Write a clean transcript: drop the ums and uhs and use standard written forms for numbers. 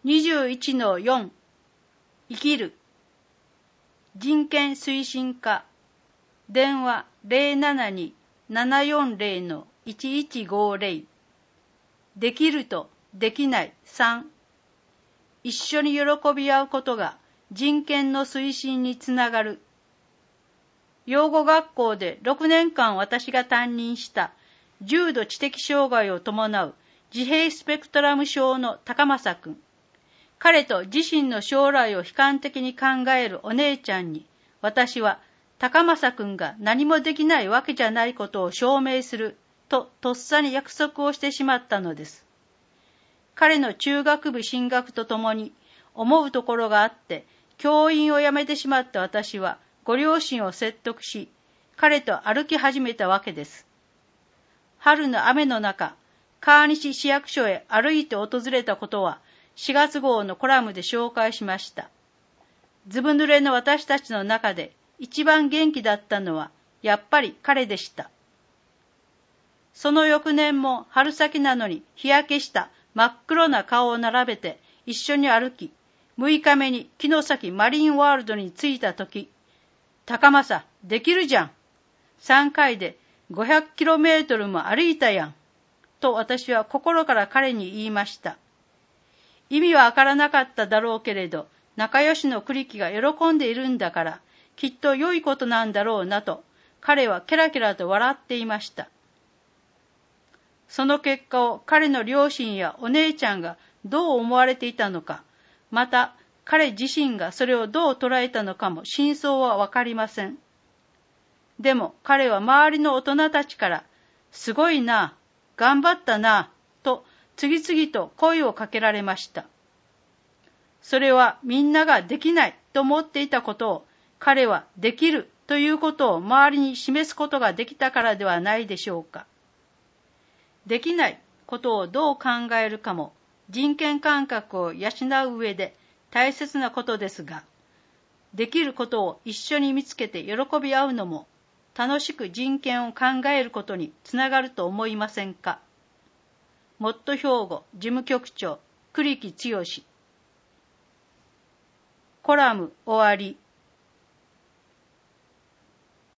21-4 生きる人権推進課電話 072-740-1150 できるとできない3一緒に喜び合うことが人権の推進につながる。養護学校で6年間私が担任した重度知的障害を伴う自閉スペクトラム症の高政くん。彼と自身の将来を悲観的に考えるお姉ちゃんに、私は高政くんが何もできないわけじゃないことを証明するととっさに約束をしてしまったのです。彼の中学部進学とともに思うところがあって、教員を辞めてしまった私はご両親を説得し、彼と歩き始めたわけです。春の雨の中、川西市役所へ歩いて訪れたことは4月号のコラムで紹介しました。ずぶ濡れの私たちの中で一番元気だったのはやっぱり彼でした。その翌年も春先なのに日焼けした真っ黒な顔を並べて一緒に歩き、6日目に城崎マリンワールドに着いたとき、高政、できるじゃん。3回で500kmも歩いたやん。と私は心から彼に言いました。意味はわからなかっただろうけれど、仲良しの栗木が喜んでいるんだから、きっと良いことなんだろうなと、彼はケラケラと笑っていました。その結果を彼の両親やお姉ちゃんがどう思われていたのか、また彼自身がそれをどう捉えたのかも真相はわかりません。でも彼は周りの大人たちから、すごいな、頑張ったな、と次々と声をかけられました。それはみんなができないと思っていたことを、彼はできるということを周りに示すことができたからではないでしょうか。できないことをどう考えるかも人権感覚を養う上で大切なことですが、できることを一緒に見つけて喜び合うのも楽しく人権を考えることにつながると思いませんか。もっと兵庫事務局長栗木剛。コラム終わり。